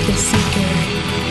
The Seeker.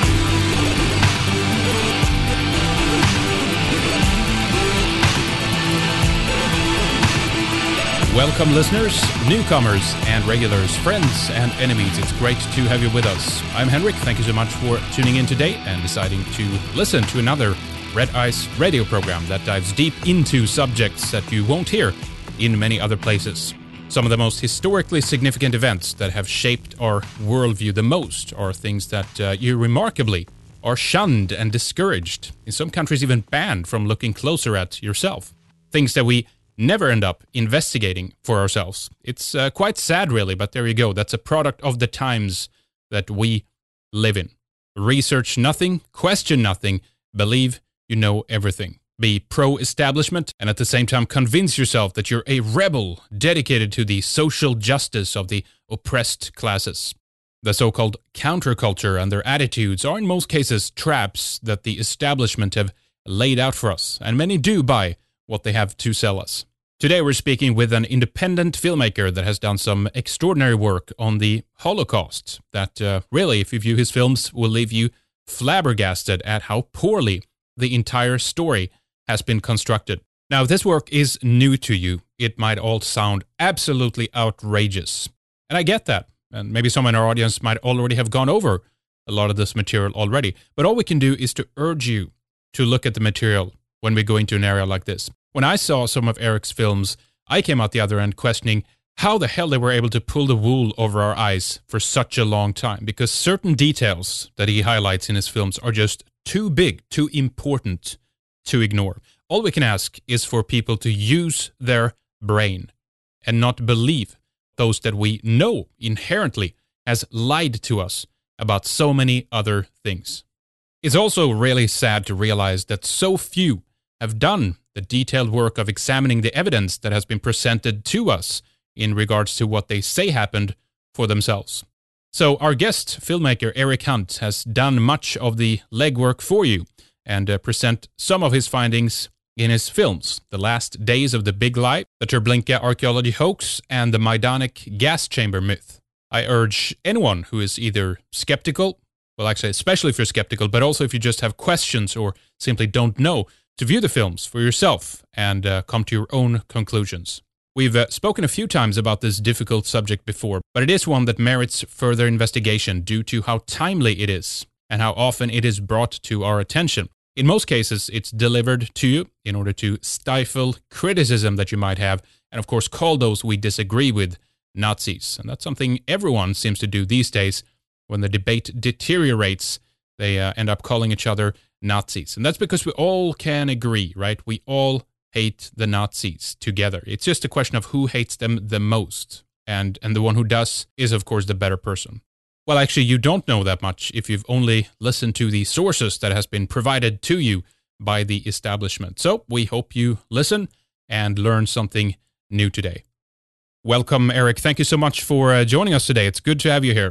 Welcome, listeners, newcomers and regulars, friends and enemies. It's great to have you with us. I'm Henrik. Thank you so much for tuning in today and deciding to listen to another Red Ice radio program that dives deep into subjects that you won't hear in many other places. Some of the most historically significant events that have shaped our worldview the most are things that you remarkably are shunned and discouraged, in some countries even banned from looking closer at yourself. Things that we never end up investigating for ourselves. It's quite sad, really, but there you go. That's a product of the times that we live in. Research nothing, question nothing, believe you know everything. Be pro-establishment and at the same time convince yourself that you're a rebel dedicated to the social justice of the oppressed classes. The so-called counterculture and their attitudes are in most cases traps that the establishment have laid out for us, and many do buy what they have to sell us. Today we're speaking with an independent filmmaker that has done some extraordinary work on the Holocaust that really, if you view his films, will leave you flabbergasted at how poorly the entire story has been constructed. Now, if this work is new to you, it might all sound absolutely outrageous. And I get that. And maybe some in our audience might already have gone over a lot of this material already. But all we can do is to urge you to look at the material when we go into an area like this. When I saw some of Erik's films, I came out the other end questioning how the hell they were able to pull the wool over our eyes for such a long time, because certain details that he highlights in his films are just too big, too important to ignore. All we can ask is for people to use their brain and not believe those that we know inherently has lied to us about so many other things. It's also really sad to realize that so few have done the detailed work of examining the evidence that has been presented to us in regards to what they say happened for themselves. So our guest filmmaker Erik Hunt has done much of the legwork for you and present some of his findings in his films: The Last Days of the Big Lie, the Treblinka archaeology hoax, and the Majdanek gas chamber myth. I urge anyone who is either skeptical, well, actually, especially if you're skeptical, but also if you just have questions or simply don't know, to view the films for yourself and come to your own conclusions. We've spoken a few times about this difficult subject before, but it is one that merits further investigation due to how timely it is and how often it is brought to our attention. In most cases, it's delivered to you in order to stifle criticism that you might have, and of course call those we disagree with Nazis. And that's something everyone seems to do these days. When the debate deteriorates, they end up calling each other Nazis. And that's because we all can agree, right? We all hate the Nazis together. It's just a question of who hates them the most. And the one who does is, of course, the better person. Well, actually, you don't know that much if you've only listened to the sources that has been provided to you by the establishment. So we hope you listen and learn something new today. Welcome, Erik. Thank you so much for joining us today. It's good to have you here.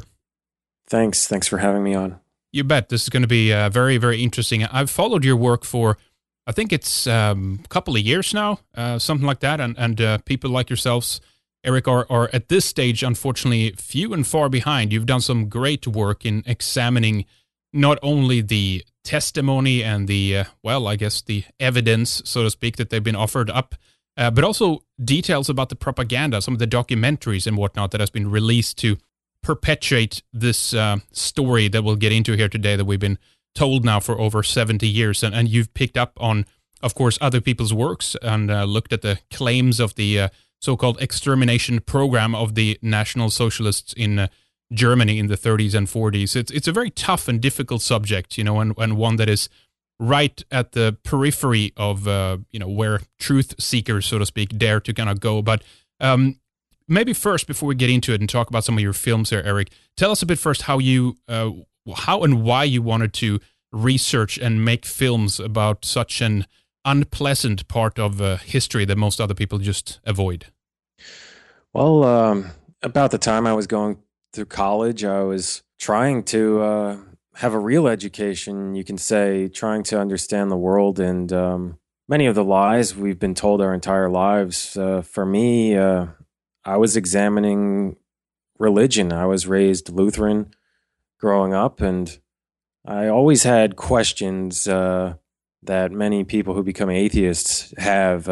Thanks for having me on. You bet. This is going to be very, very interesting. I've followed your work for, I think it's a couple of years now, something like that. And people like yourselves, Erik, are at this stage, unfortunately, few and far behind. You've done some great work in examining not only the testimony and the, the evidence, so to speak, that they've been offered up, but also details about the propaganda, some of the documentaries and whatnot that has been released to perpetuate this story that we'll get into here today that we've been told now for over 70 years. And you've picked up on, of course, other people's works and looked at the claims of the so-called extermination program of the National Socialists in Germany in the 30s and 40s. It's a very tough and difficult subject, and one that is right at the periphery of, where truth seekers, so to speak, dare to kind of go. But maybe first, before we get into it and talk about some of your films here, Erik, tell us a bit first how and why you wanted to research and make films about such an unpleasant part of history that most other people just avoid. Well, about the time I was going through college, I was trying to have a real education, you can say, trying to understand the world and many of the lies we've been told our entire lives. For me, I was examining religion. I was raised Lutheran, growing up, and I always had questions that many people who become atheists have.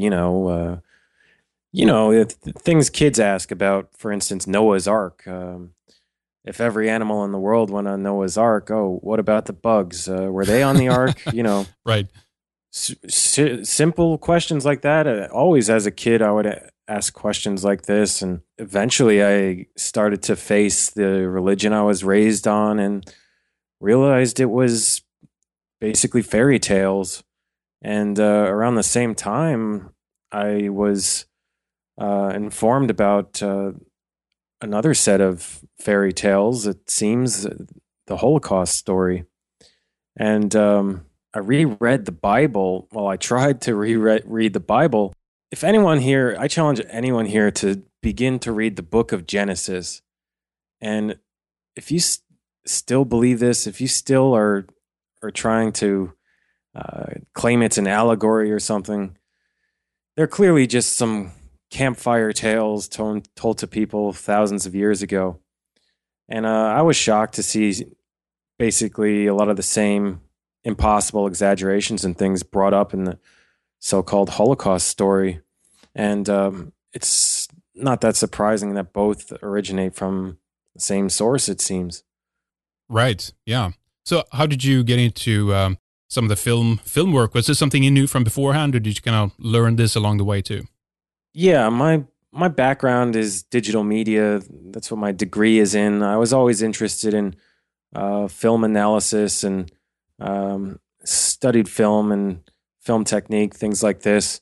Things kids ask about, for instance, Noah's Ark. If every animal in the world went on Noah's Ark, oh, what about the bugs? Were they on the Ark? Right. Simple questions like that. Always as a kid, I would ask questions like this. And eventually I started to face the religion I was raised on and realized it was basically fairy tales. And around the same time, I was informed about another set of fairy tales. It seems the Holocaust story. And I reread the Bible. Well, I tried to read the Bible. If anyone here, I challenge anyone here to begin to read the book of Genesis. And if you still believe this, if you still are trying to claim it's an allegory or something, they're clearly just some campfire tales told to people thousands of years ago. And I was shocked to see basically a lot of the same impossible exaggerations and things brought up in the so-called Holocaust story. And it's not that surprising that both originate from the same source, it seems. Right. Yeah. So how did you get into some of the film work? Was this something you knew from beforehand, or did you kind of learn this along the way too? Yeah, my background is digital media. That's what my degree is in. I was always interested in film analysis and studied film and film technique, things like this.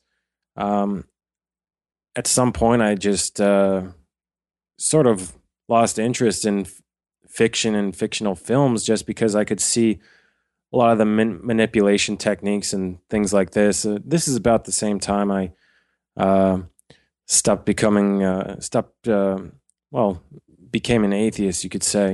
At some point, I just sort of lost interest in fiction and fictional films just because I could see a lot of the manipulation techniques and things like this. This is about the same time I became an atheist, you could say.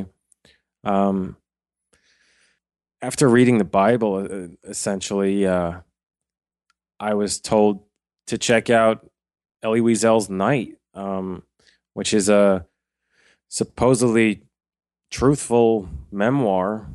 After reading the Bible, essentially, I was told to check out Elie Wiesel's Night, which is a supposedly truthful memoir.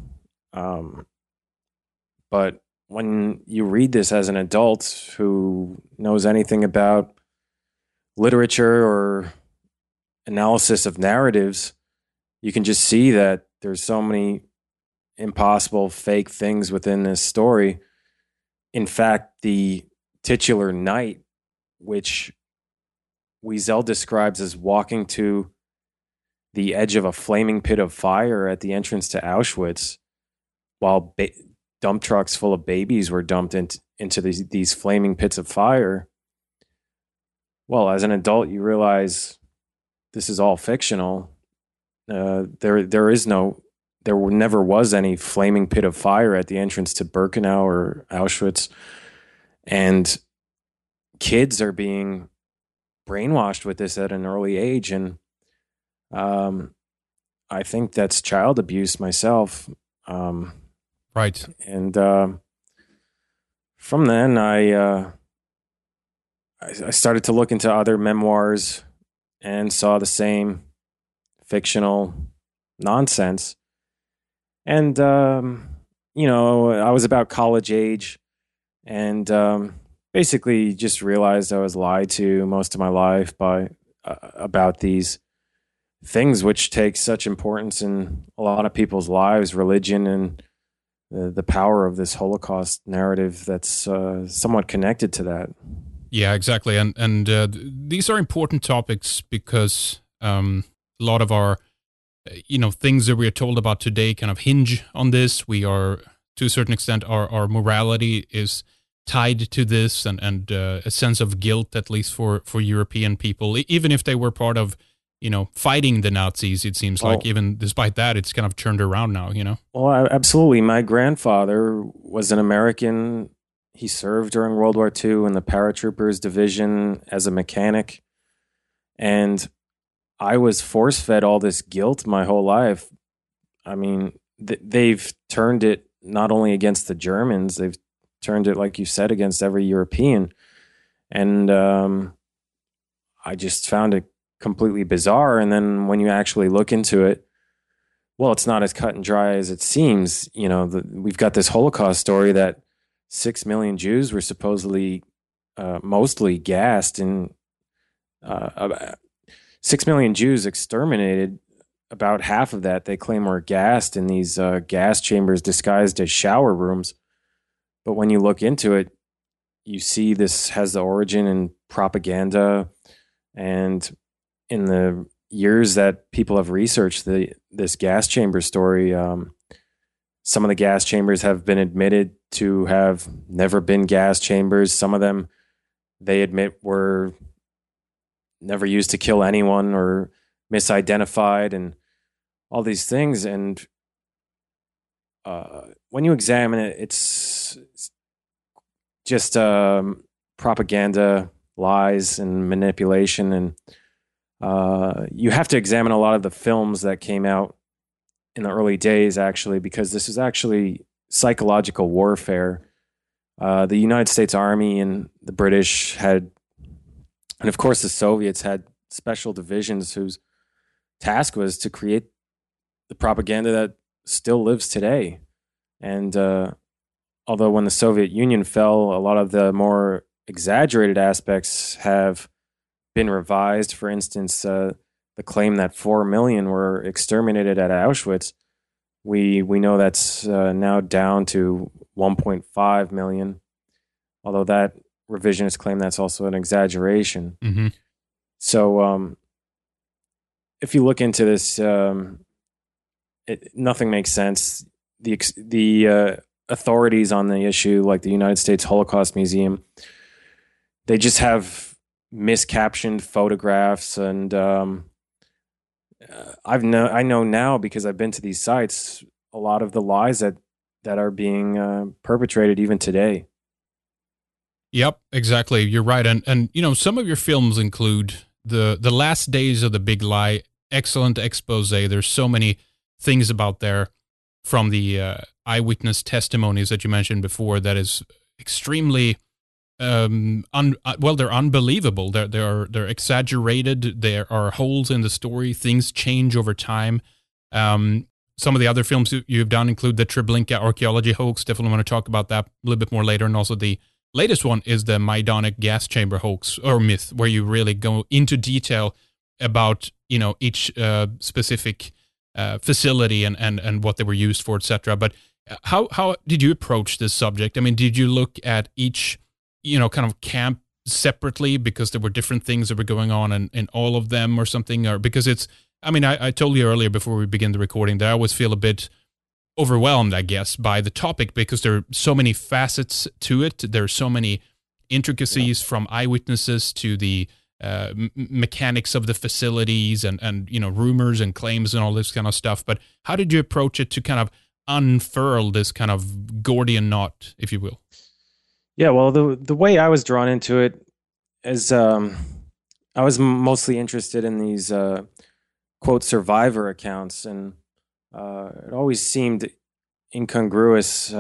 But when you read this as an adult who knows anything about literature or analysis of narratives, you can just see that there's so many impossible fake things within this story. In fact, the titular night, which Wiesel describes as walking to the edge of a flaming pit of fire at the entrance to Auschwitz, while dump trucks full of babies were dumped into these flaming pits of fire. Well, as an adult, you realize this is all fictional. There never was any flaming pit of fire at the entrance to Birkenau or Auschwitz. And kids are being brainwashed with this at an early age. And I think that's child abuse myself. Right. And from then, I started to look into other memoirs and saw the same fictional nonsense. And, I was about college age and basically just realized I was lied to most of my life about these things which take such importance in a lot of people's lives, religion and the power of this Holocaust narrative that's somewhat connected to that. Yeah, exactly. And these are important topics because a lot of our, things that we are told about today kind of hinge on this. We are, to a certain extent, our morality is tied to this and a sense of guilt, at least for European people, even if they were part of, fighting the Nazis, it seems like. Even despite that, it's kind of turned around now, Well, absolutely. My grandfather was an American. He served during World War II in the paratroopers division as a mechanic. And I was force-fed all this guilt my whole life. I mean, they've turned it not only against the Germans, they've turned it, like you said, against every European. And I just found it completely bizarre. And then when you actually look into it, well, it's not as cut and dry as it seems. We've got this Holocaust story that 6 million Jews were supposedly mostly gassed, and 6 million Jews exterminated. About half of that they claim were gassed in these gas chambers disguised as shower rooms. But when you look into it, you see this has the origin in propaganda. And in the years that people have researched this gas chamber story, some of the gas chambers have been admitted to have never been gas chambers. Some of them they admit were never used to kill anyone or misidentified and all these things. And when you examine it, it's just propaganda, lies, and manipulation. And you have to examine a lot of the films that came out in the early days, actually, because this is actually psychological warfare. The United States Army and the British had, and of course the Soviets had special divisions whose task was to create the propaganda that still lives today. And although when the Soviet Union fell, a lot of the more exaggerated aspects have been revised. For instance, the claim that 4 million were exterminated at Auschwitz, we know that's now down to 1.5 million, although that revisionist claim that's also an exaggeration. Mm-hmm. So if you look into this, nothing makes sense. The authorities on the issue, like the United States Holocaust Museum, they just have miscaptioned photographs, and I know now, because I've been to these sites, a lot of the lies that are being perpetrated even today. Yep, exactly. You're right. And some of your films include the last days of the big lie. Excellent expose. There's so many things about there from the eyewitness testimonies that you mentioned before that is extremely they're unbelievable. They're exaggerated. There are holes in the story. Things change over time. Some of the other films you've done include the Treblinka archaeology hoax. Definitely want to talk about that a little bit more later. And also the latest one is the Majdanek gas chamber hoax or myth, where you really go into detail about each specific facility and what they were used for, etc. But how did you approach this subject? I mean, did you look at each kind of camp separately because there were different things that were going on in all of them or something? Or because I told you earlier before we begin the recording that I always feel a bit overwhelmed, I guess, by the topic because there are so many facets to it. There are so many intricacies from eyewitnesses to the mechanics of the facilities and rumors and claims and all this kind of stuff. But how did you approach it to kind of unfurl this kind of Gordian knot, if you will? Yeah, well, the way I was drawn into it is I was mostly interested in these quote survivor accounts, and it always seemed incongruous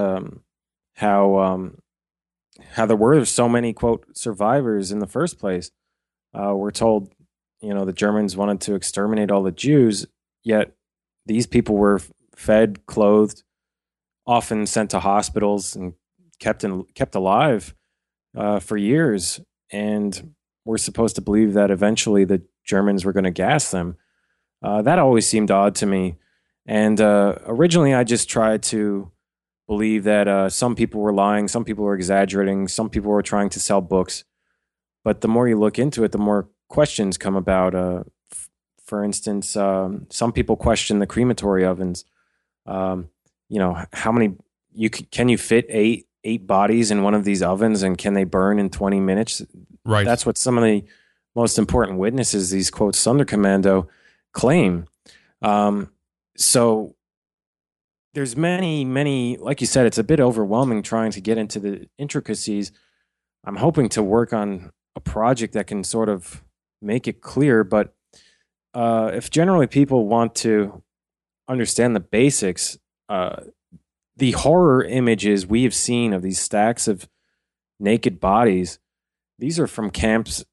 how there were so many quote survivors in the first place. We're told, the Germans wanted to exterminate all the Jews, yet these people were fed, clothed, often sent to hospitals and kept alive for years. And we're supposed to believe that eventually the Germans were going to gas them. That always seemed odd to me. And originally, I just tried to believe that some people were lying, some people were exaggerating, some people were trying to sell books. But the more you look into it, the more questions come about. For instance, some people question the crematory ovens. How many can you fit eight bodies in one of these ovens, and can they burn in 20 minutes? Right. That's what some of the most important witnesses, these quote Sonderkommando, claim. So there's many, like you said, it's a bit overwhelming trying to get into the intricacies. I'm hoping to work on a project that can sort of make it clear, but if generally people want to understand the basics, the horror images we have seen of these stacks of naked bodies, these are from camps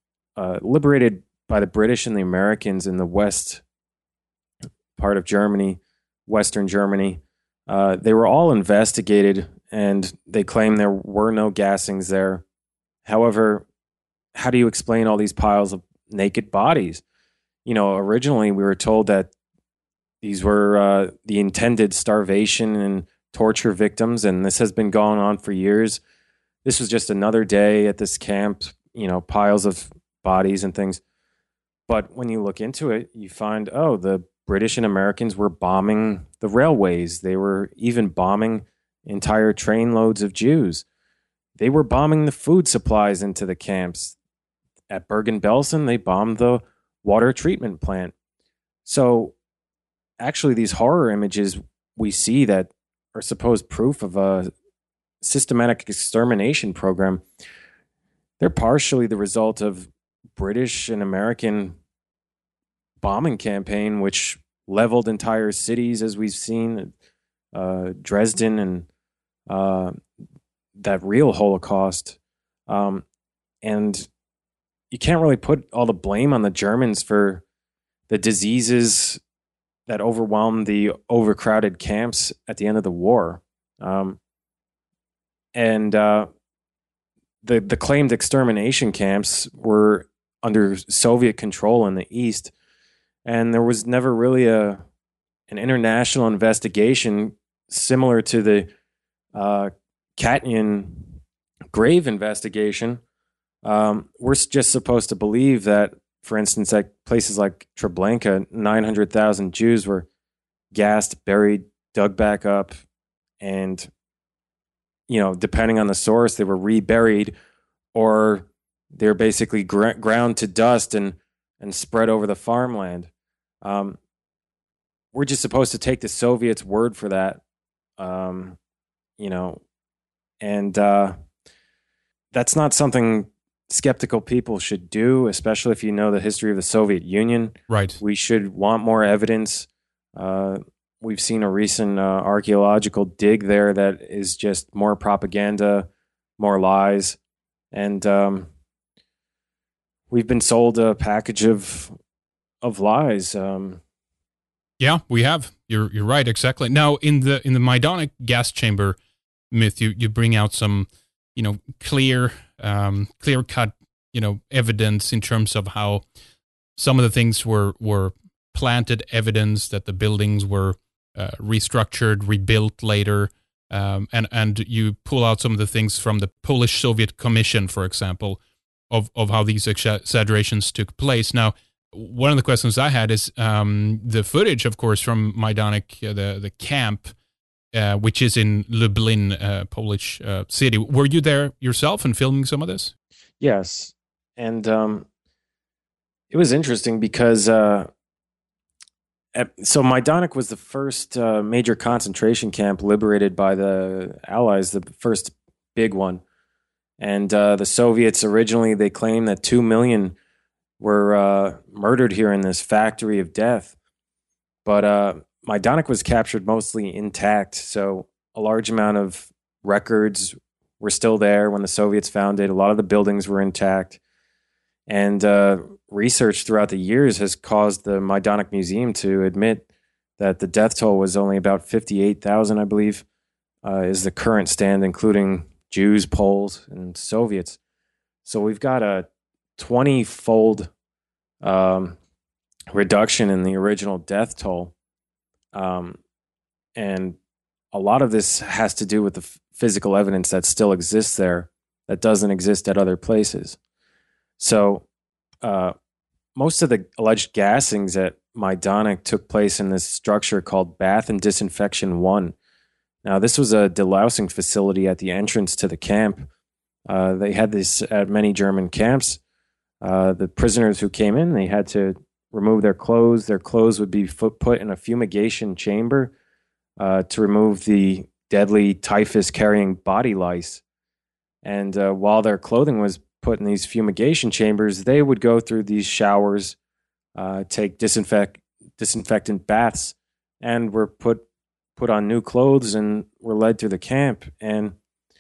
liberated by the British and the Americans in the west part of Germany Western Germany. They were all investigated, and they claim there were no gassings there. However, how do you explain all these piles of naked bodies? Originally we were told that these were the intended starvation and torture victims, and this has been going on for years. This was just another day at this camp, piles of bodies and things. But when you look into it, you find, the British and Americans were bombing the railways. They were even bombing entire trainloads of Jews. They were bombing the food supplies into the camps. At Bergen-Belsen, they bombed the water treatment plant. So actually, these horror images we see that are supposed proof of a systematic extermination program, they're partially the result of British and American bombing campaign, which leveled entire cities, as we've seen, Dresden and that real Holocaust. And you can't really put all the blame on the Germans for the diseases that overwhelmed the overcrowded camps at the end of the war. And the claimed extermination camps were under Soviet control in the East, and there was never really an international investigation similar to the Katyn grave investigation. We're just supposed to believe that, for instance, at places like Treblinka, 900,000 Jews were gassed, buried, dug back up, and depending on the source, they were reburied, or they're basically ground to dust and spread over the farmland. We're just supposed to take the Soviets' word for that, and that's not something skeptical people should do, especially if you know the history of the Soviet Union. Right. We should want more evidence. We've seen a recent archaeological dig there that is just more propaganda, more lies, and we've been sold a package of lies. Yeah, we have. You're right, exactly. Now, in the Majdanek gas chamber myth, you bring out some clear cut evidence in terms of how some of the things were planted evidence that the buildings were restructured, rebuilt later, and you pull out some of the things from the Polish Soviet Commission, for example, of how these exaggerations took place. Now, one of the questions I had is the footage, of course, from Majdanek, the camp, which is in Lublin, Polish city. Were you there yourself and filming some of this? Yes, and it was interesting because so Majdanek was the first major concentration camp liberated by the Allies, the first big one. And the Soviets originally, they claimed that 2 million were murdered here in this factory of death. But Majdanek was captured mostly intact, so a large amount of records were still there when the Soviets found it. A lot of the buildings were intact. And research throughout the years has caused the Majdanek Museum to admit that the death toll was only about 58,000, I believe, is the current stand, including Jews, Poles, and Soviets. So we've got a 20-fold reduction in the original death toll. And a lot of this has to do with the physical evidence that still exists there that doesn't exist at other places. So most of the alleged gassings at Majdanek took place in this structure called Bath and Disinfection 1. Now, this was a delousing facility at the entrance to the camp. They had this at many German camps. The prisoners who came in, they had to remove their clothes. Their clothes would be put in a fumigation chamber to remove the deadly typhus-carrying body lice. And while their clothing was put in these fumigation chambers, they would go through these showers, take disinfectant baths, and were put on new clothes and were led through the camp. And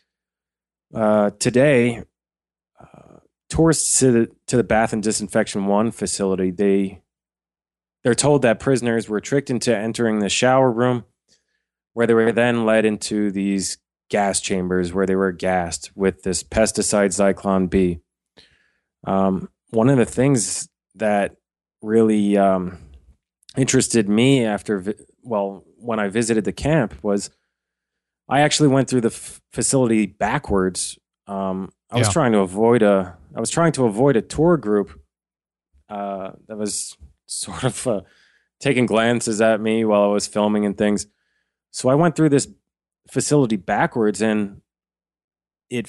today, tourists to the Bath and Disinfection 1 facility, they're told that prisoners were tricked into entering the shower room, where they were then led into these gas chambers where they were gassed with this pesticide Zyklon B. One of the things that really interested me when I visited the camp was I actually went through the facility backwards. I was trying to avoid a tour group that was sort of taking glances at me while I was filming and things. So I went through this facility backwards, and it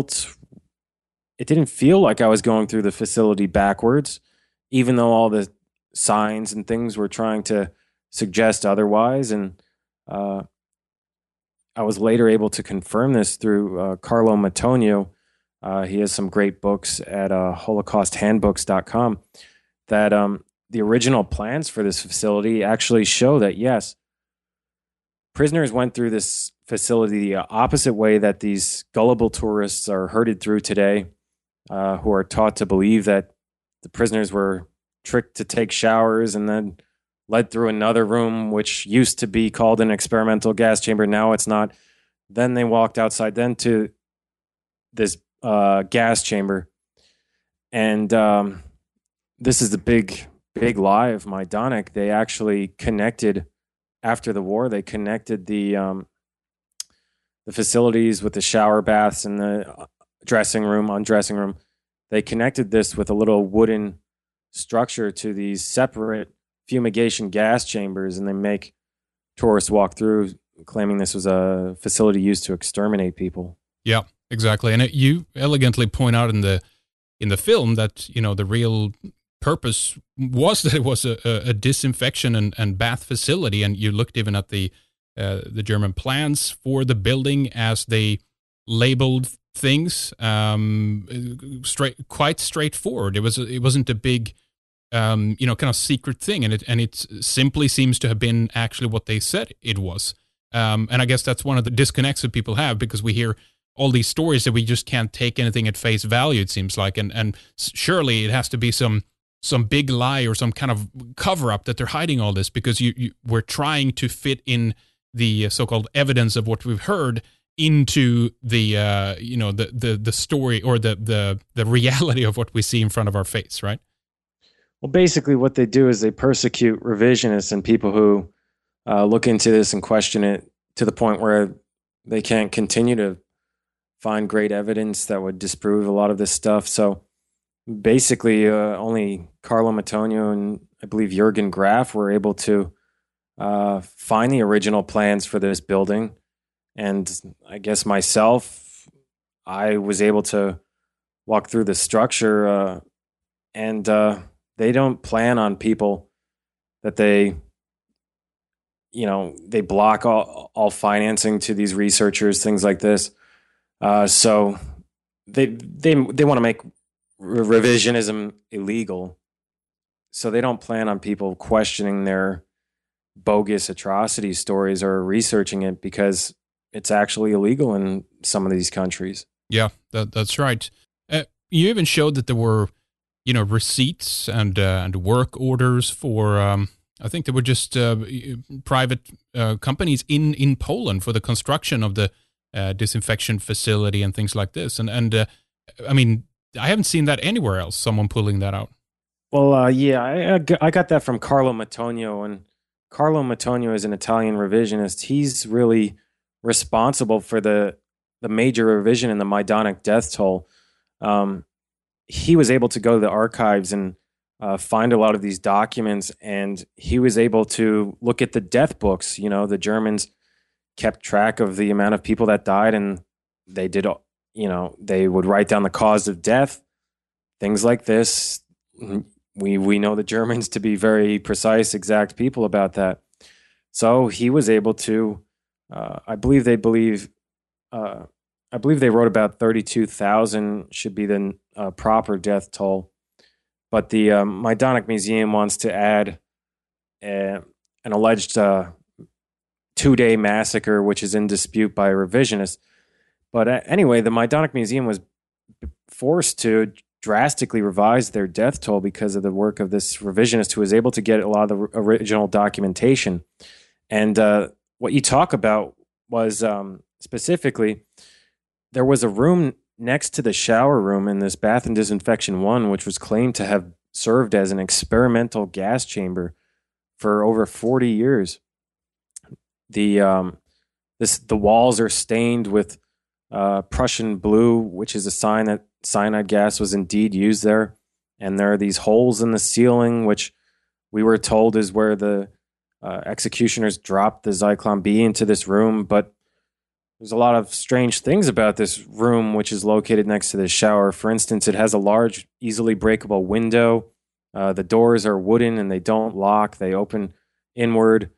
didn't feel like I was going through the facility backwards, even though all the signs and things were trying to suggest otherwise. And I was later able to confirm this through Carlo Matonio. He has some great books at holocausthandbooks.com that the original plans for this facility actually show that, yes, prisoners went through this facility the opposite way that these gullible tourists are herded through today, who are taught to believe that the prisoners were tricked to take showers and then led through another room, which used to be called an experimental gas chamber. Now it's not. Then they walked outside, then to this gas chamber. And this is the big lie of Majdanek. They actually connected, after the war, they connected the facilities with the shower baths and the undressing room. They connected this with a little wooden structure to these separate fumigation gas chambers, and they make tourists walk through, claiming this was a facility used to exterminate people. Yeah, exactly. And you elegantly point out in the film that, you know, the real purpose was that it was a disinfection and bath facility, and you looked even at the German plans for the building as they labeled things, quite straightforward. It wasn't a big kind of secret thing, and it simply seems to have been actually what they said it was. And I guess that's one of the disconnects that people have, because we hear all these stories that we just can't take anything at face value, it seems like, and surely it has to be some big lie or some kind of cover up that they're hiding all this, because we're trying to fit in the so-called evidence of what we've heard into the the story or the reality of what we see in front of our face, right? Well, basically what they do is they persecute revisionists and people who look into this and question it to the point where they can't continue to find great evidence that would disprove a lot of this stuff. So basically only Carlo Matonio and I believe Jürgen Graf were able to find the original plans for this building. And I guess myself, I was able to walk through the structure, and they don't plan on people that they block all financing to these researchers, things like this. So they want to make revisionism illegal. So they don't plan on people questioning their bogus atrocity stories or researching it, because it's actually illegal in some of these countries. Yeah, that's right. You even showed that there were, receipts and work orders for, I think they were just private companies in Poland for the construction of the disinfection facility and things like this. And I mean, I haven't seen that anywhere else, someone pulling that out. Well, I got that from Carlo Matonio, and Carlo Matonio is an Italian revisionist. He's really responsible for the major revision in the Majdanek death toll. He was able to go to the archives and find a lot of these documents, and he was able to look at the death books. The Germans kept track of the amount of people that died, and they did, they would write down the cause of death, things like this. We know the Germans to be very precise, exact people about that. So he was able to, I believe they wrote about 32,000 should be the proper death toll. But the Majdanek Museum wants to add an alleged 2-day massacre, which is in dispute by revisionists. But anyway, the Majdanek Museum was forced to drastically revised their death toll because of the work of this revisionist who was able to get a lot of the original documentation. And what you talk about was specifically, there was a room next to the shower room in this bath and disinfection one, which was claimed to have served as an experimental gas chamber for over 40 years. The walls are stained with Prussian blue, which is a sign that cyanide gas was indeed used there. And there are these holes in the ceiling, which we were told is where the executioners dropped the Zyklon B into this room. But there's a lot of strange things about this room, which is located next to the shower. For instance, it has a large, easily breakable window. The doors are wooden and they don't lock. They open inward.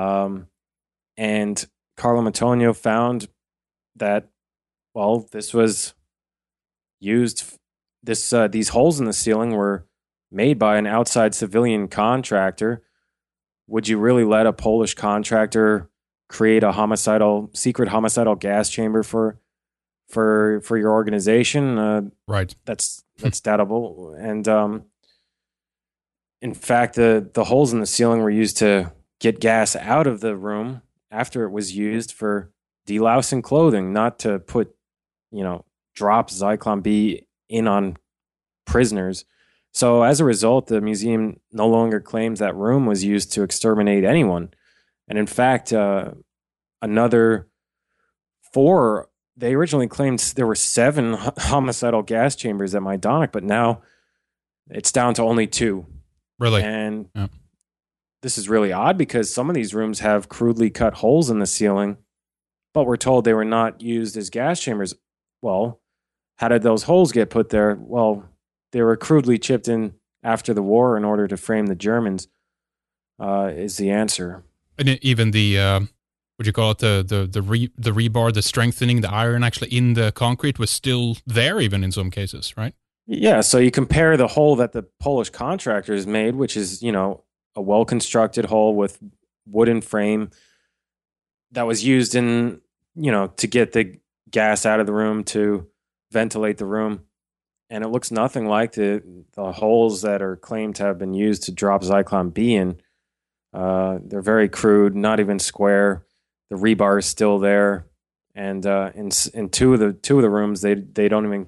And Carlo Antonio found that, well, this was used. These holes in the ceiling were made by an outside civilian contractor. Would you really let a Polish contractor create a secret homicidal gas chamber for your organization? Right. That's doubtable. And in fact, the holes in the ceiling were used to get gas out of the room after it was used for delousing clothing, not to put, drop Zyklon B in on prisoners. So as a result, the museum no longer claims that room was used to exterminate anyone. And in fact, another 4, they originally claimed there were 7 homicidal gas chambers at Majdanek, but now it's down to only 2. Really? And this is really odd because some of these rooms have crudely cut holes in the ceiling, but we're told they were not used as gas chambers. Well, how did those holes get put there? Well, they were crudely chipped in after the war in order to frame the Germans, is the answer. And even the, would you call it the rebar, the strengthening, the iron actually in the concrete was still there even in some cases, right? Yeah, so you compare the hole that the Polish contractors made, which is, a well-constructed hole with wooden frame that was used in, to get the gas out of the room, to ventilate the room. And it looks nothing like the holes that are claimed to have been used to drop Zyklon B in. They're very crude, not even square. The rebar is still there. And in two of the rooms, they don't even...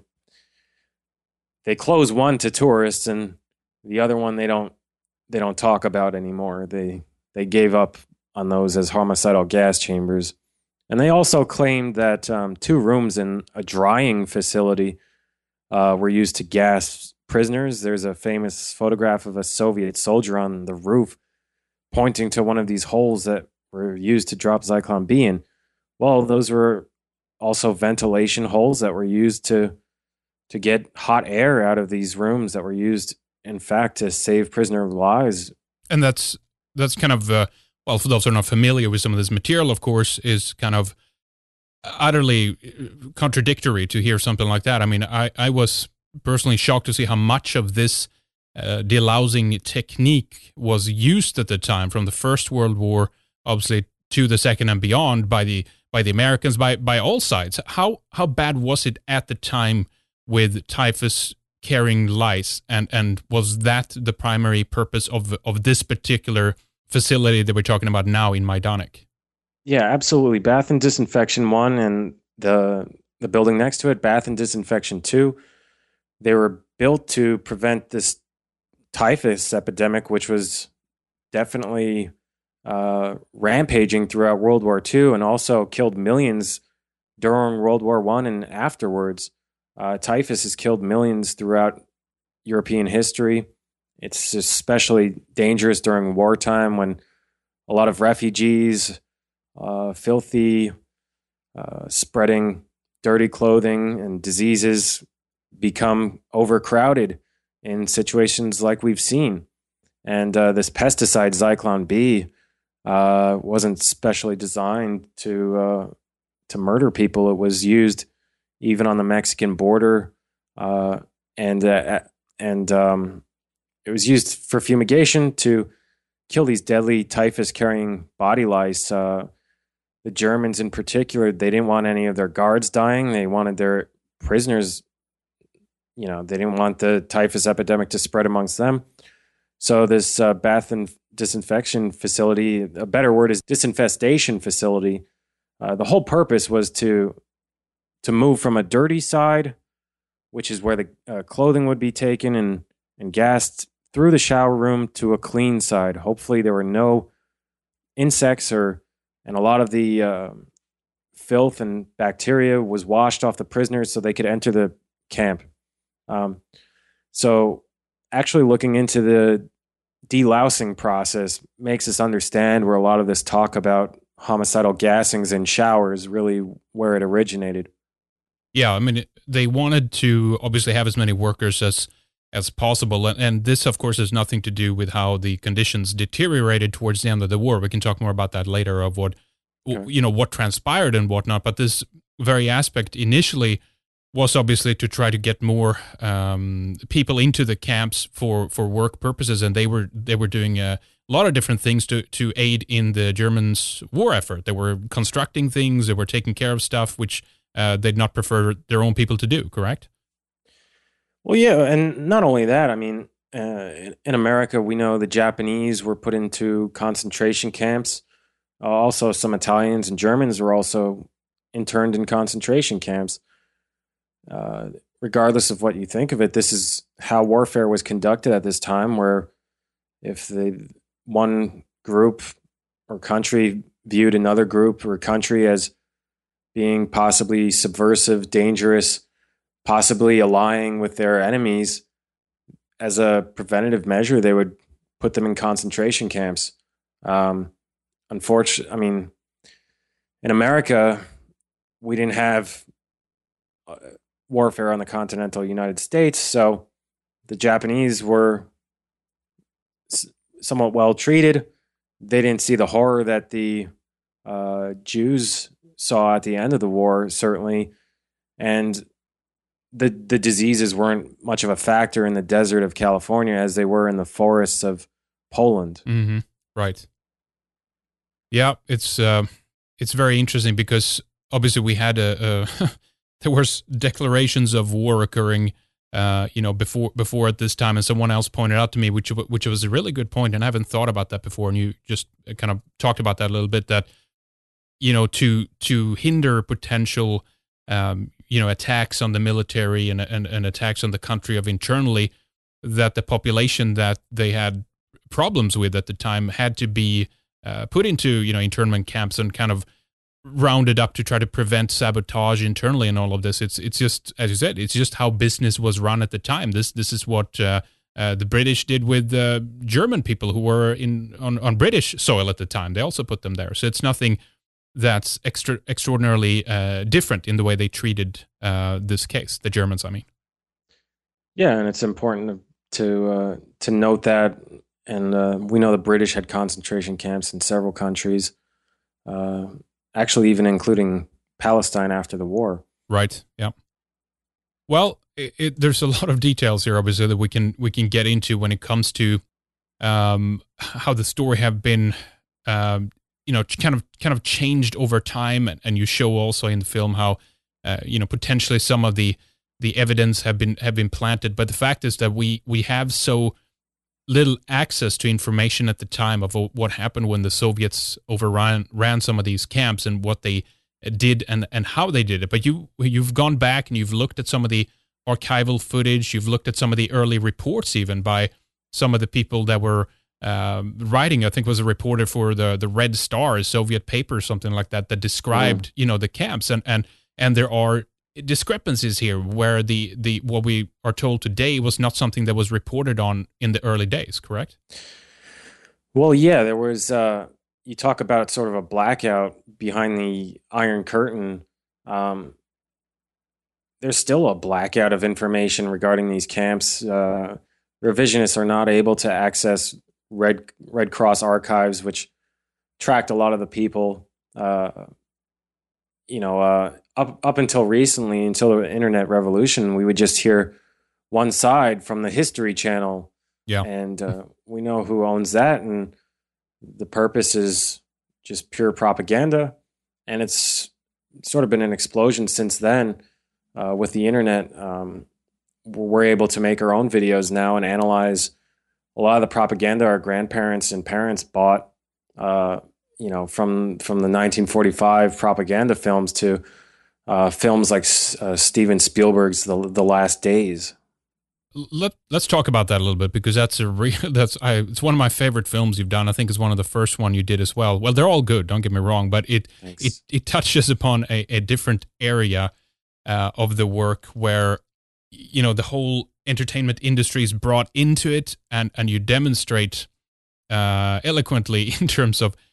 They close one to tourists, and the other one they don't talk about anymore. They gave up on those as homicidal gas chambers. And they also claimed that 2 rooms in a drying facility were used to gas prisoners. There's a famous photograph of a Soviet soldier on the roof pointing to one of these holes that were used to drop Zyklon B in. Well, those were also ventilation holes that were used to get hot air out of these rooms that were used, in fact, to save prisoner lives. And that's kind of, well, for those who are not familiar with some of this material, of course, is kind of utterly contradictory to hear something like that. I mean, I was personally shocked to see how much of this delousing technique was used at the time, from the First World War, obviously, to the Second and beyond, by the Americans, by all sides. How bad was it at the time with typhus carrying lice, and was that the primary purpose of this particular facility that we're talking about now in Majdanek? Yeah, absolutely. Bath and Disinfection 1 and the building next to it, Bath and Disinfection 2, they were built to prevent this typhus epidemic, which was definitely rampaging throughout World War II and also killed millions during World War I and afterwards. Typhus has killed millions throughout European history. It's especially dangerous during wartime when a lot of refugees, filthy, spreading dirty clothing and diseases become overcrowded in situations like we've seen. And this pesticide, Zyklon B, wasn't specially designed to murder people. It was used even on the Mexican border, and it was used for fumigation to kill these deadly typhus-carrying body lice. The Germans, in particular, they didn't want any of their guards dying. They wanted their prisoners they didn't want the typhus epidemic to spread amongst them. So this bath and disinfection facility, a better word is disinfestation facility, the whole purpose was to move from a dirty side, which is where the clothing would be taken and gassed through the shower room, to a clean side. Hopefully there were no insects and a lot of the filth and bacteria was washed off the prisoners so they could enter the camp. So actually looking into the delousing process makes us understand where a lot of this talk about homicidal gassings in showers, really where it originated. Yeah, I mean, they wanted to obviously have as many workers as possible, and this, of course, has nothing to do with how the conditions deteriorated towards the end of the war. We can talk more about that later, of what what transpired and whatnot. But this very aspect initially was obviously to try to get more people into the camps for work purposes, and they were doing a lot of different things to aid in the Germans' war effort. They were constructing things, they were taking care of stuff which they'd not prefer their own people to do, correct? Well, yeah, and not only that, I mean, in America, we know the Japanese were put into concentration camps. Also, some Italians and Germans were also interned in concentration camps. Regardless of what you think of it, this is how warfare was conducted at this time, where if the one group or country viewed another group or country as being possibly subversive, dangerous, possibly allying with their enemies, as a preventative measure, they would put them in concentration camps. Unfortunately, I mean, in America, we didn't have warfare on the continental United States, so the Japanese were somewhat well treated. They didn't see the horror that the Jews saw at the end of the war, certainly, and the diseases weren't much of a factor in the desert of California as they were in the forests of Poland. Mm-hmm. Right. Yeah, it's very interesting because obviously we had there was declarations of war occurring, before at this time, and someone else pointed out to me, which was a really good point, and I haven't thought about that before, and you just kind of talked about that a little bit, that to hinder potential attacks on the military and attacks on the country of internally, that the population that they had problems with at the time had to be put into internment camps and kind of rounded up to try to prevent sabotage internally and all of this. It's just, as you said, it's just how business was run at the time. This is what the British did with German people who were on British soil at the time. They also put them there. So it's nothing that's extraordinarily different in the way they treated this case, the Germans, I mean. Yeah, and it's important to note that, and we know the British had concentration camps in several countries, actually even including Palestine after the war. Right, yeah. Well, there's a lot of details here, obviously, that we can get into when it comes to how the story have been kind of changed over time, and you show also in the film how potentially some of the evidence have been planted. But the fact is that we have so little access to information at the time of what happened when the Soviets ran some of these camps and what they did and how they did it. But you've gone back and you've looked at some of the archival footage. You've looked at some of the early reports, even by some of the people that were writing. I think it was a reporter for the Red Star, a Soviet paper, something like that described the camps, and there are discrepancies here where the what we are told today was not something that was reported on in the early days, correct? Well, yeah, there was you talk about sort of a blackout behind the Iron Curtain. There's still a blackout of information regarding these camps. Revisionists are not able to access Red Cross archives, which tracked a lot of the people. Up until recently, until the internet revolution, we would just hear one side from the History Channel. Yeah. And we know who owns that, and the purpose is just pure propaganda. And it's sort of been an explosion since then with the internet. we're able to make our own videos now and analyze a lot of the propaganda our grandparents and parents bought, uh, from the 1945 propaganda films to films like Steven Spielberg's The Last Days. Let's talk about that a little bit, because it's one of my favorite films you've done. I think it's one of the first one you did as well. Well, they're all good, don't get me wrong, but it touches upon a different area of the work where the whole entertainment industry is brought into it, and you demonstrate eloquently in terms of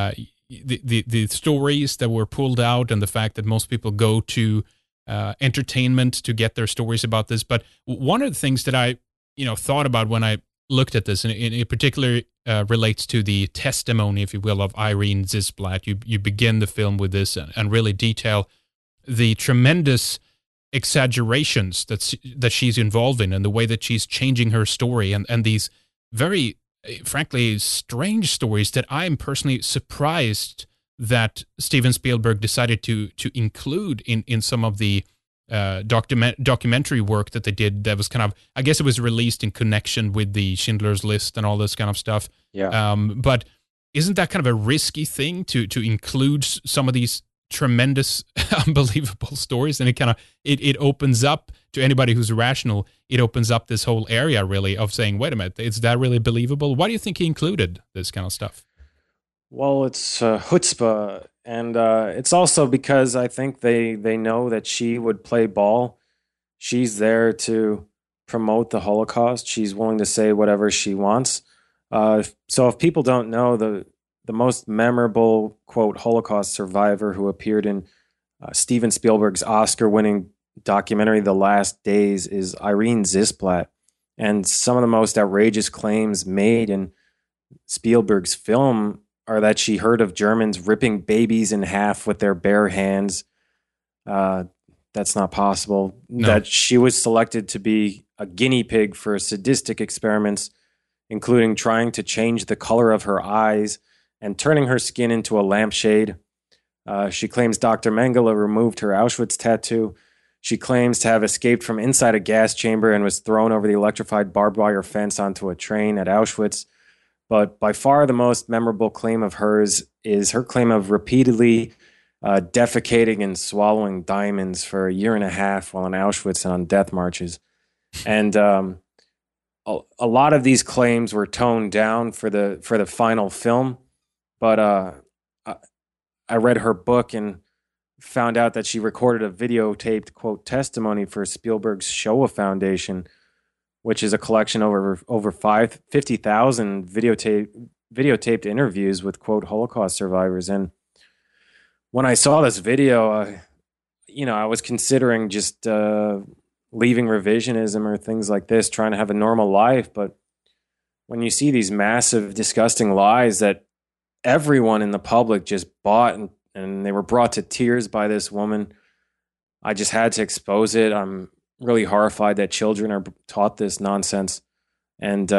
the stories that were pulled out, and the fact that most people go to entertainment to get their stories about this. But one of the things that I thought about when I looked at this, and it particularly relates to the testimony, if you will, of Irene Zisblatt. You begin the film with this and really detail the tremendous exaggerations that she's involved in, and the way that she's changing her story, and these very frankly strange stories that I'm personally surprised that Steven Spielberg decided to include in some of the documentary work that they did. That was kind of, I guess it was released in connection with the Schindler's List and all this kind of stuff. Yeah. But isn't that kind of a risky thing to include some of these tremendous, unbelievable stories? And it opens up to anybody who's rational. It opens up this whole area really of saying, wait a minute, is that really believable? Why do you think he included this kind of stuff? Well, it's chutzpah, and it's also because I think they know that she would play ball. She's there to promote the Holocaust. She's willing to say whatever she wants. So if people don't know, the most memorable, quote, Holocaust survivor who appeared in Steven Spielberg's Oscar-winning documentary The Last Days is Irene Zisblatt. And some of the most outrageous claims made in Spielberg's film are that she heard of Germans ripping babies in half with their bare hands. That's not possible. No. That she was selected to be a guinea pig for sadistic experiments, including trying to change the color of her eyes and turning her skin into a lampshade. She claims Dr. Mengele removed her Auschwitz tattoo. She claims to have escaped from inside a gas chamber and was thrown over the electrified barbed wire fence onto a train at Auschwitz. But by far the most memorable claim of hers is her claim of repeatedly defecating and swallowing diamonds for a year and a half while in Auschwitz and on death marches. And a lot of these claims were toned down for the final film. But I read her book and found out that she recorded a videotaped, quote, testimony for Spielberg's Shoah Foundation, which is a collection over 50,000 videotaped interviews with, quote, Holocaust survivors. And when I saw this video, I was considering just leaving revisionism or things like this, trying to have a normal life. But when you see these massive, disgusting lies that everyone in the public just bought and they were brought to tears by this woman, I just had to expose it. I'm really horrified that children are taught this nonsense. And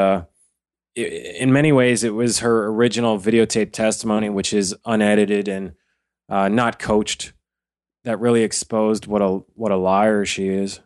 in many ways, it was her original videotape testimony, which is unedited and not coached, that really exposed what a liar she is.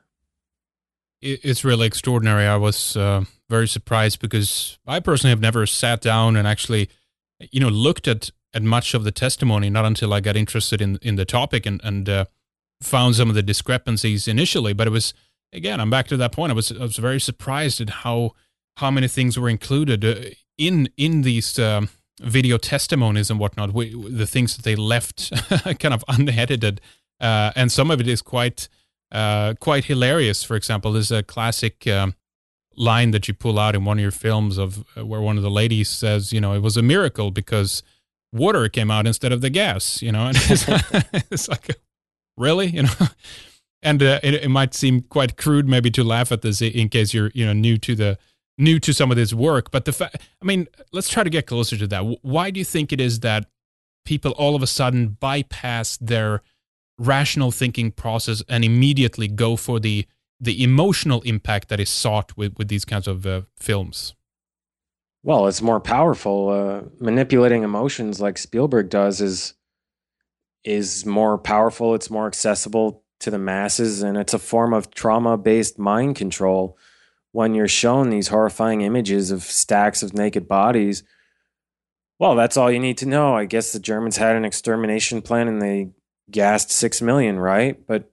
It's really extraordinary. I was very surprised because I personally have never sat down and actually, looked at much of the testimony, not until I got interested in the topic and found some of the discrepancies initially. But it was, again, I'm back to that point. I was very surprised at how many things were included in these video testimonies and whatnot. The things that they left kind of unedited, and some of it is quite hilarious. For example, there's a classic line that you pull out in one of your films of where one of the ladies says, it was a miracle because water came out instead of the gas, and it's like, really, and it might seem quite crude maybe to laugh at this in case you're, new to some of this work. But let's try to get closer to that. Why do you think it is that people all of a sudden bypass their rational thinking process and immediately go for the emotional impact that is sought with these kinds of films? Well, it's more powerful. Manipulating emotions like Spielberg does is more powerful. It's more accessible to the masses, and it's a form of trauma-based mind control. When you're shown these horrifying images of stacks of naked bodies, well, that's all you need to know. I guess the Germans had an extermination plan and they gassed 6 million, right? But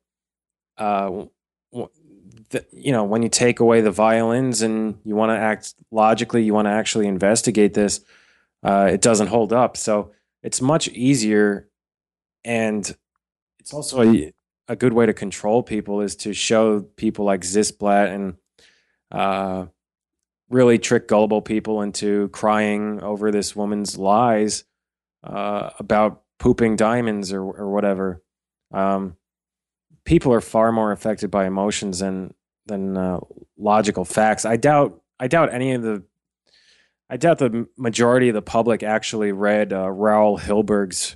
when you take away the violins and you want to act logically, you want to actually investigate this, it doesn't hold up. So it's much easier, and it's also a good way to control people is to show people like Zisblatt and really trick gullible people into crying over this woman's lies about pooping diamonds or whatever. People are far more affected by emotions than logical facts. I doubt the majority of the public actually read Raoul Hilberg's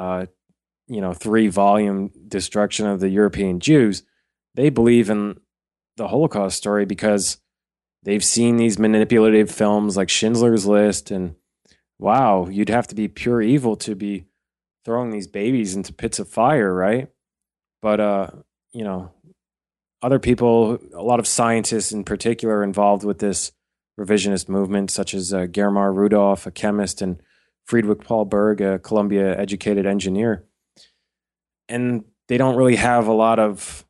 3-volume Destruction of the European Jews. They believe in the Holocaust story because they've seen these manipulative films like Schindler's List, and wow, you'd have to be pure evil to be throwing these babies into pits of fire, right? But other people, a lot of scientists in particular, are involved with this revisionist movement, such as Germar Rudolph, a chemist, and Friedrich Paul Berg, a Columbia-educated engineer. And they don't really have a lot of,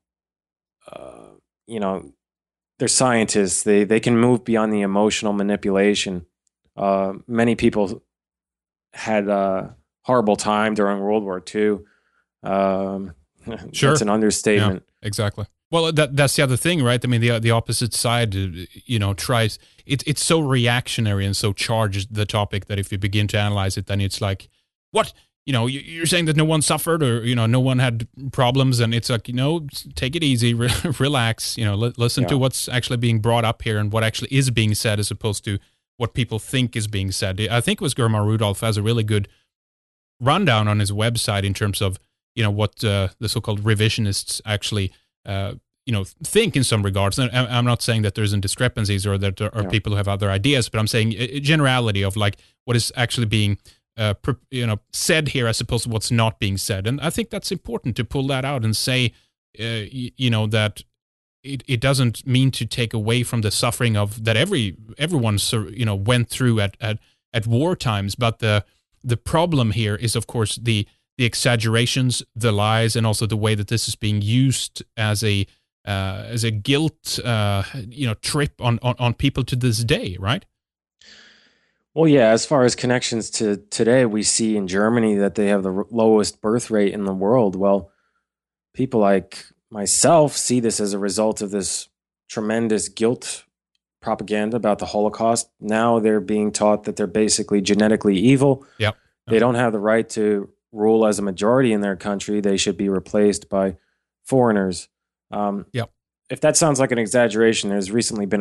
they're scientists. They can move beyond the emotional manipulation. Many people had a horrible time during World War II. Sure. That's an understatement. Yeah, exactly. Well, that's the other thing, right? I mean, the opposite side, tries. It's so reactionary and so charged, the topic, that if you begin to analyze it, then it's like, what? You're saying that no one suffered, or no one had problems, and it's like, take it easy, relax. Listen to what's actually being brought up here and what actually is being said, as opposed to what people think is being said. I think it was Germar Rudolph has a really good rundown on his website in terms of what the so-called revisionists actually think in some regards. And I'm not saying that there's discrepancies or that there are people who have other ideas, but I'm saying a generality of like what is actually being said here as opposed to what's not being said. And I think that's important to pull that out and say, that it doesn't mean to take away from the suffering of that everyone went through at war times, but the problem here is, of course, the exaggerations, the lies, and also the way that this is being used as a guilt trip on people to this day, right? Well, yeah, as far as connections to today, we see in Germany that they have the lowest birth rate in the world. Well, people like myself see this as a result of this tremendous guilt propaganda about the Holocaust. Now they're being taught that they're basically genetically evil. Yep. They don't have the right to rule as a majority in their country. They should be replaced by foreigners. If that sounds like an exaggeration, there's recently been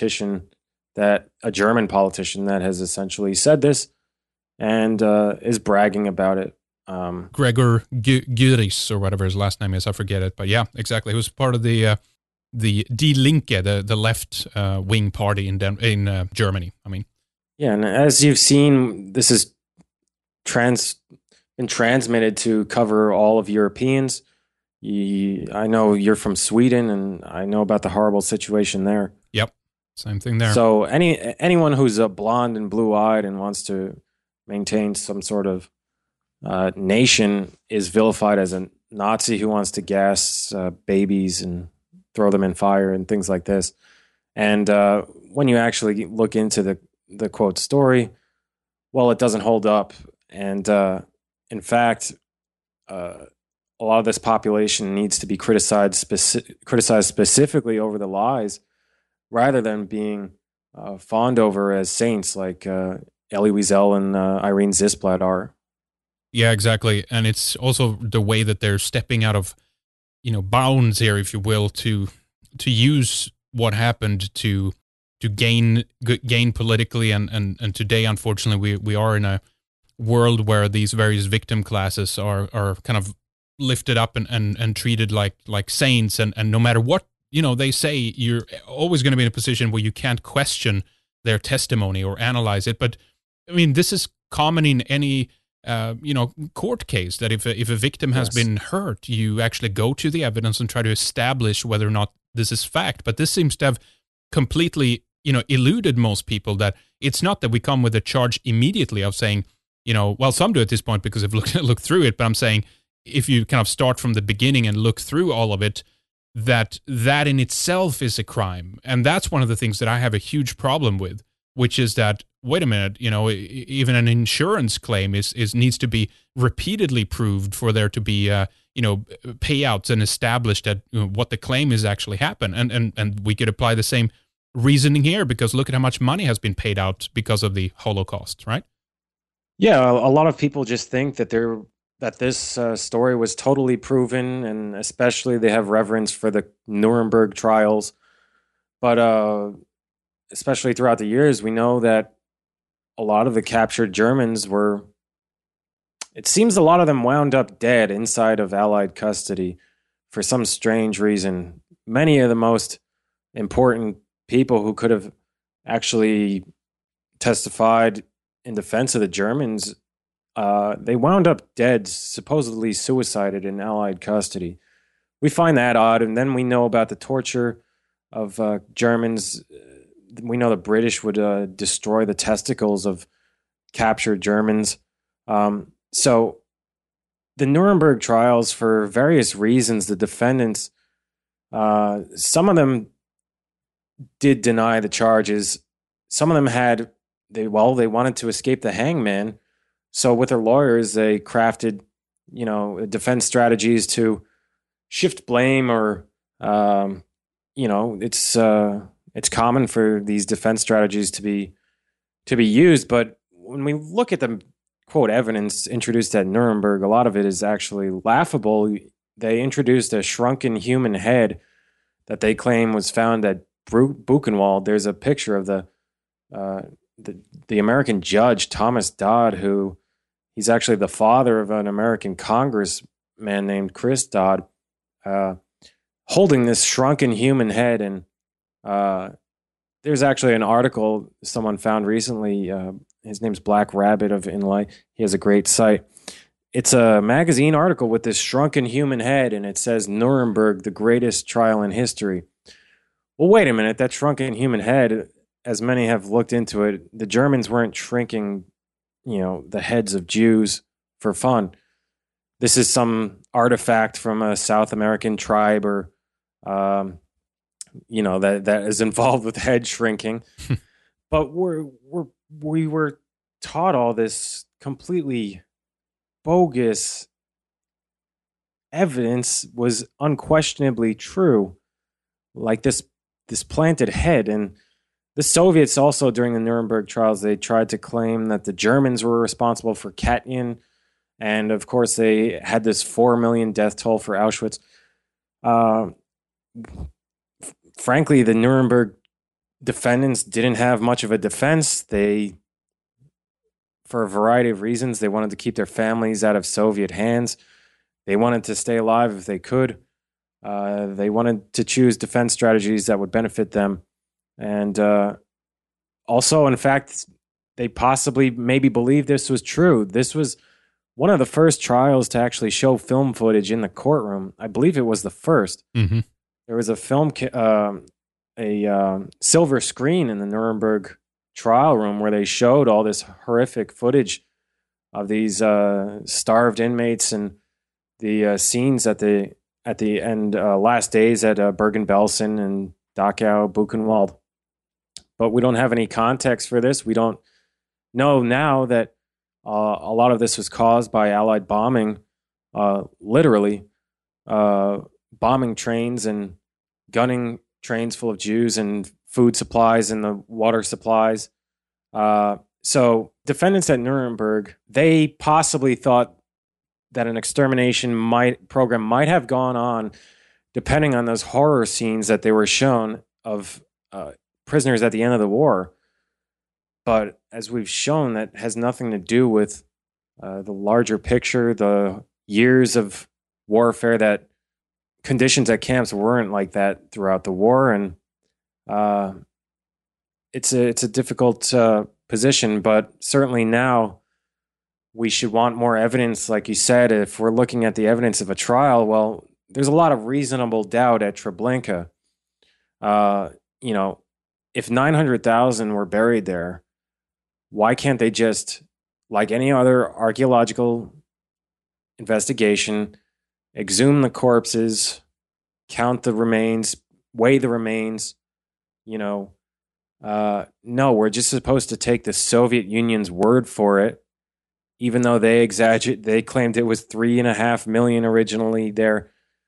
a German politician that has essentially said this and is bragging about it. Gregor Gyris, or whatever his last name is, I forget it. But yeah, exactly. He was part of the Die Linke, the left wing party in Germany. I mean, yeah, and as you've seen, this is been transmitted to cover all of Europeans. I know you're from Sweden, and I know about the horrible situation there. Yep, same thing there. So anyone who's a blonde and blue-eyed and wants to maintain some sort of nation is vilified as a Nazi who wants to gas babies and throw them in fire and things like this. And when you actually look into the quote story, well, it doesn't hold up. And in fact, a lot of this population needs to be criticized specifically over the lies, rather than being fawned over as saints like Elie Wiesel and Irene Zisblatt are. Yeah, exactly. And it's also the way that they're stepping out of, bounds here, if you will, to use what happened to gain politically. And today, unfortunately, we are in a world where these various victim classes are kind of lifted up and treated like saints. And no matter what, they say, you're always going to be in a position where you can't question their testimony or analyze it. But I mean, this is common in any court case that if a victim has Yes. been hurt, you actually go to the evidence and try to establish whether or not this is fact. But this seems to have completely, eluded most people, that it's not that we come with a charge immediately of saying, well, some do at this point because they've looked through it. But I'm saying if you kind of start from the beginning and look through all of it, that in itself is a crime. And that's one of the things that I have a huge problem with, which is that, wait a minute, even an insurance claim is needs to be repeatedly proved for there to be, payouts and established that what the claim is actually happened. And we could apply the same reasoning here, because look at how much money has been paid out because of the Holocaust, right? Yeah, a lot of people just think that this story was totally proven, and especially they have reverence for the Nuremberg trials. But especially throughout the years, we know that a lot of the captured Germans it seems a lot of them wound up dead inside of Allied custody for some strange reason. Many of the most important people who could have actually testified in defense of the Germans, they wound up dead, supposedly suicided in Allied custody. We find that odd, and then we know about the torture of Germans. We know the British would destroy the testicles of captured Germans. So the Nuremberg trials, for various reasons, the defendants, some of them did deny the charges. Some of them they wanted to escape the hangman. So with their lawyers, they crafted, defense strategies to shift blame, or, it's common for these defense strategies to be used. But when we look at the quote evidence introduced at Nuremberg, a lot of it is actually laughable. They introduced a shrunken human head that they claim was found at Buchenwald. There's a picture of the American judge, Thomas Dodd, who he's actually the father of an American congressman named Chris Dodd, holding this shrunken human head. And there's actually an article someone found recently. His name's Black Rabbit of Inlight. He has a great site. It's a magazine article with this shrunken human head, and it says Nuremberg, the greatest trial in history. Well, wait a minute. That shrunken human head, as many have looked into it, the Germans weren't shrinking, the heads of Jews for fun. This is some artifact from a South American tribe, or that is involved with head shrinking. But we were taught all this completely bogus evidence was unquestionably true, like this planted head. And the Soviets also, during the Nuremberg trials, they tried to claim that the Germans were responsible for Katyn, and of course they had this 4 million death toll for Auschwitz. Frankly, the Nuremberg defendants didn't have much of a defense. They, for a variety of reasons, they wanted to keep their families out of Soviet hands. They wanted to stay alive if they could. They wanted to choose defense strategies that would benefit them. And also, in fact, they possibly maybe believed this was true. This was one of the first trials to actually show film footage in the courtroom. I believe it was the first. Mm-hmm. There was a silver screen in the Nuremberg trial room where they showed all this horrific footage of these starved inmates and the scenes at the end, last days at Bergen-Belsen and Dachau, Buchenwald. But we don't have any context for this. We don't know now that a lot of this was caused by Allied bombing, literally bombing trains and gunning trains full of Jews and food supplies and the water supplies. So defendants at Nuremberg, they possibly thought that an extermination program might have gone on, depending on those horror scenes that they were shown of prisoners at the end of the war. But as we've shown, that has nothing to do with the larger picture, the years of warfare, that conditions at camps weren't like that throughout the war. And it's a difficult position, but certainly now we should want more evidence, like you said. If we're looking at the evidence of a trial, well, there's a lot of reasonable doubt at Treblinka. Uh, you know, if 900,000 were buried there, why can't they just, like any other archaeological investigation, exhume the corpses, count the remains, weigh the remains? No, we're just supposed to take the Soviet Union's word for it, even though they claimed it was 3.5 million originally. Their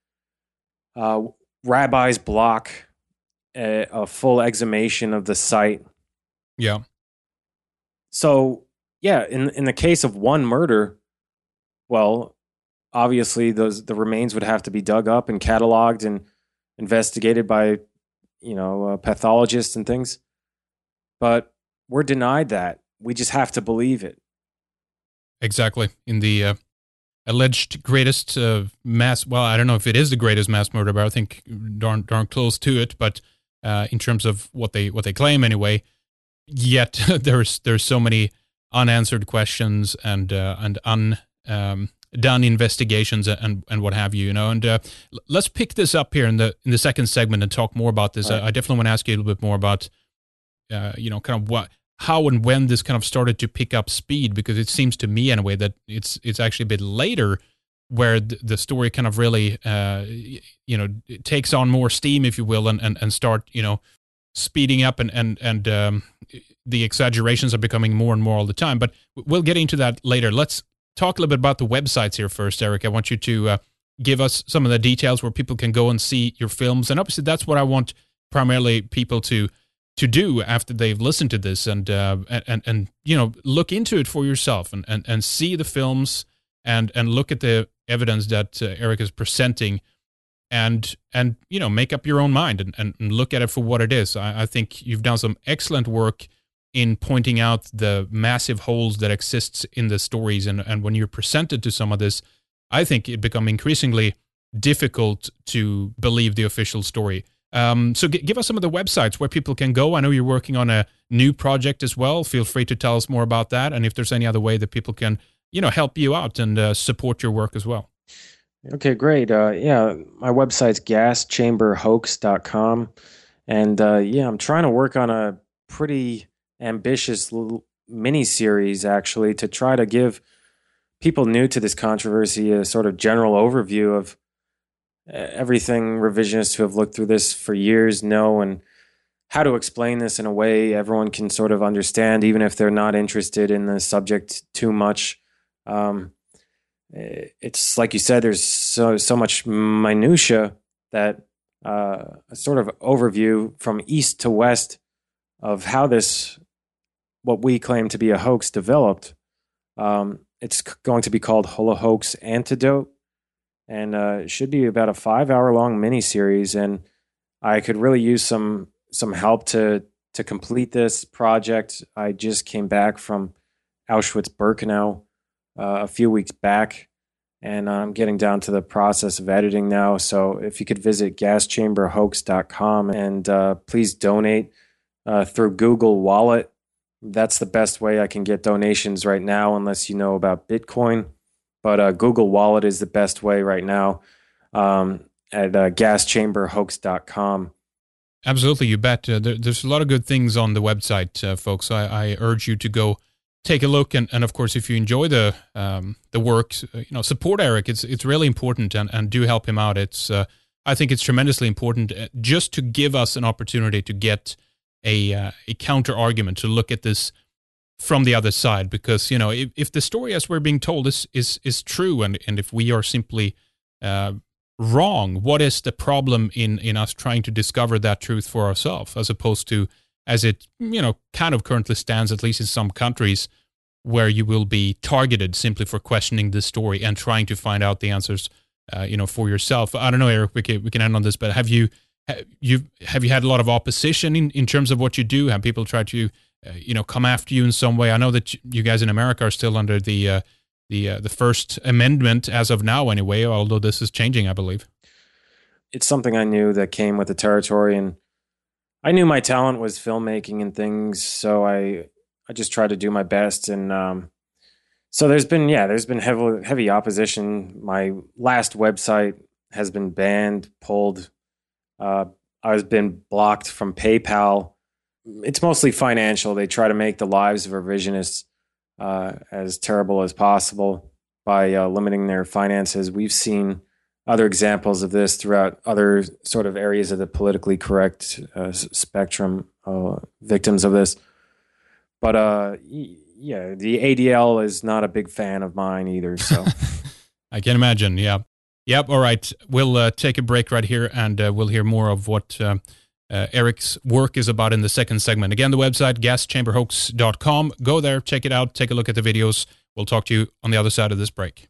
rabbis block a full exhumation of the site. Yeah. So, yeah, in the case of one murder, well, obviously the remains would have to be dug up and cataloged and investigated by pathologists and things. But we're denied that. We just have to believe it. Exactly. In the alleged greatest mass, well, I don't know if it is the greatest mass murder, but I think darn close to it. But in terms of what they claim anyway, yet there's so many unanswered questions and done investigations and what have you, And let's pick this up here in the second segment and talk more about this. Right. I definitely want to ask you a little bit more about kind of how and when this kind of started to pick up speed, because it seems to me anyway that it's actually a bit later where the story kind of really it takes on more steam, if you will, and start speeding up and the exaggerations are becoming more and more all the time. But we'll get into that later. Let's talk a little bit about the websites here first, Eric. I want you to give us some of the details where people can go and see your films, and obviously that's what I want primarily people to do after they've listened to this, and look into it for yourself and see the films and look at the evidence that Eric is presenting, and make up your own mind and look at it for what it is. I think you've done some excellent work in pointing out the massive holes that exists in the stories, and when you're presented to some of this, I think it becomes increasingly difficult to believe the official story. So give us some of the websites where people can go. I know you're working on a new project as well. Feel free to tell us more about that, and if there's any other way that people can, help you out and support your work as well. Okay, great. My website's gaschamberhoax.com, and I'm trying to work on a pretty ambitious little mini-series, actually, to try to give people new to this controversy a sort of general overview of everything revisionists who have looked through this for years know, and how to explain this in a way everyone can sort of understand, even if they're not interested in the subject too much. It's like you said, there's so much minutia that a sort of overview from east to west of how this, what we claim to be a hoax, developed. It's going to be called Holohoax Antidote, and it should be about a 5-hour-long miniseries. And I could really use some help to complete this project. I just came back from Auschwitz-Birkenau a few weeks back, and I'm getting down to the process of editing now. So if you could visit gaschamberhoax.com and please donate through Google Wallet. That's the best way I can get donations right now, unless you know about Bitcoin. But Google Wallet is the best way right now at gaschamberhoax.com. Absolutely, you bet. There's a lot of good things on the website, folks. I urge you to go take a look, and of course, if you enjoy the work, support Eric. It's really important, and do help him out. I think it's tremendously important just to give us an opportunity to get a counter argument, to look at this from the other side, because if the story as we're being told is true, and if we are simply wrong, what is the problem in us trying to discover that truth for ourselves, as opposed to, as it kind of currently stands, at least in some countries, where you will be targeted simply for questioning this story and trying to find out the answers for yourself. I don't know, Eric, we can end on this, but have you had a lot of opposition in terms of what you do? Have people tried to come after you in some way? I know that you guys in America are still under the First Amendment as of now, anyway. Although this is changing, I believe. It's something I knew that came with the territory, and I knew my talent was filmmaking and things, so I just tried to do my best and So there's been heavy opposition. My last website has been banned, pulled. Uh, I've been blocked from PayPal. It's mostly financial. They try to make the lives of revisionists as terrible as possible by limiting their finances. We've seen other examples of this throughout other sort of areas of the politically correct spectrum, victims of this. But yeah, the ADL is not a big fan of mine either. So I can imagine. Yeah. Yep. All right. We'll take a break right here, and we'll hear more of what Eric's work is about in the second segment. Again, the website, gaschamberhoax.com. Go there, check it out, take a look at the videos. We'll talk to you on the other side of this break.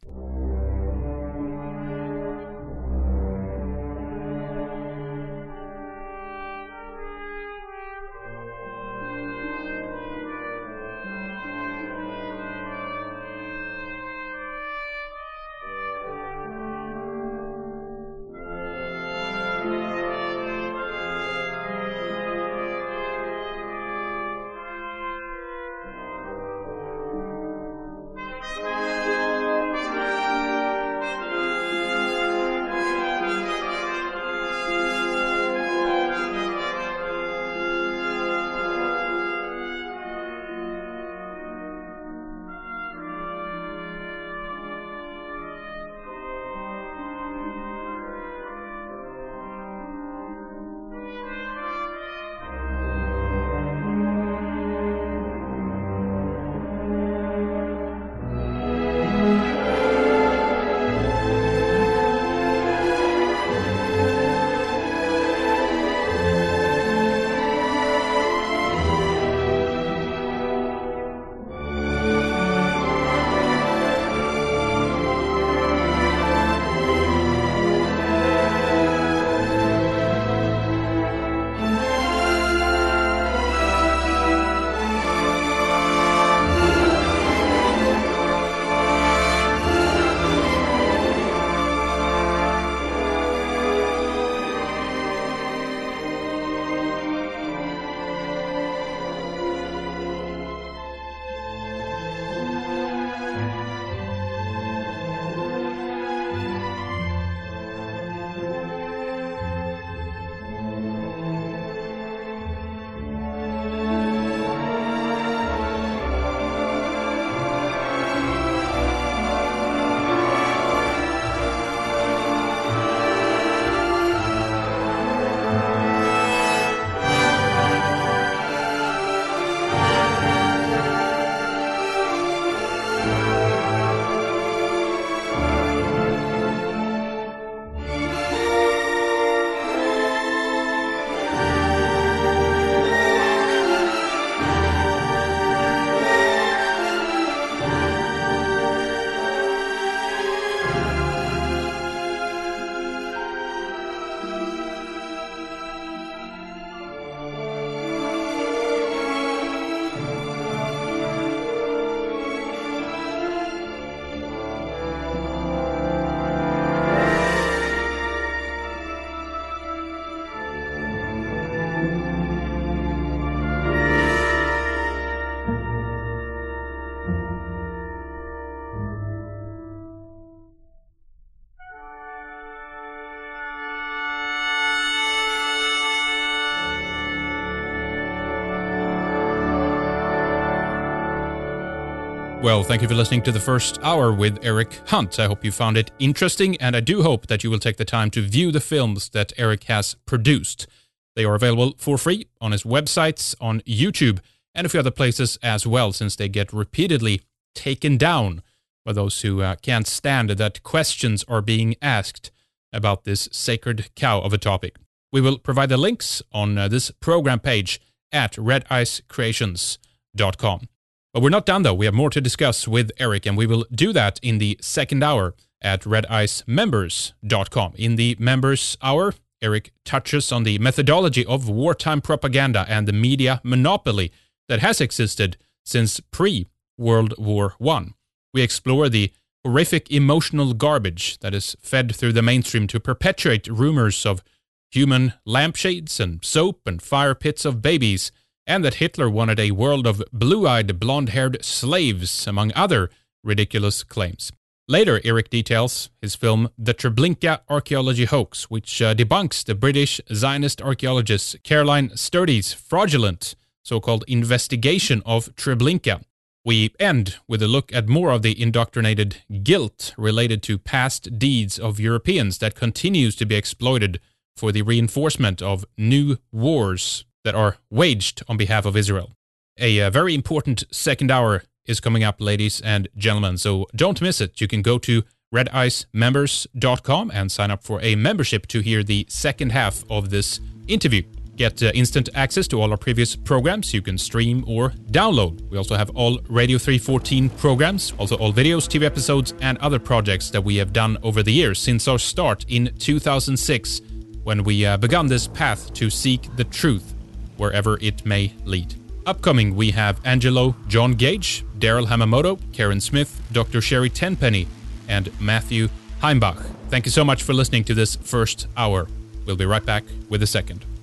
Well, thank you for listening to the first hour with Eric Hunt. I hope you found it interesting, and I do hope that you will take the time to view the films that Eric has produced. They are available for free on his websites, on YouTube, and a few other places as well, since they get repeatedly taken down by those who can't stand that questions are being asked about this sacred cow of a topic. We will provide the links on this program page at redicecreations.com. But we're not done, though. We have more to discuss with Eric, and we will do that in the second hour at redicemembers.com. In the Members Hour, Eric touches on the methodology of wartime propaganda and the media monopoly that has existed since pre-World War I. We explore the horrific emotional garbage that is fed through the mainstream to perpetuate rumors of human lampshades and soap and fire pits of babies, and that Hitler wanted a world of blue-eyed, blonde-haired slaves, among other ridiculous claims. Later, Eric details his film The Treblinka Archaeology Hoax, which debunks the British Zionist archaeologist Caroline Sturdy's fraudulent so-called investigation of Treblinka. We end with a look at more of the indoctrinated guilt related to past deeds of Europeans that continues to be exploited for the reinforcement of new wars that are waged on behalf of Israel. A very important second hour is coming up, ladies and gentlemen, so don't miss it. You can go to redicemembers.com and sign up for a membership to hear the second half of this interview. Get instant access to all our previous programs you can stream or download. We also have all Radio 314 programs, also all videos, TV episodes, and other projects that we have done over the years since our start in 2006, when we began this path to seek the truth wherever it may lead. Upcoming, we have Angelo John Gage, Daryl Hamamoto, Karen Smith, Dr. Sherry Tenpenny, and Matthew Heimbach. Thank you so much for listening to this first hour. We'll be right back with the second.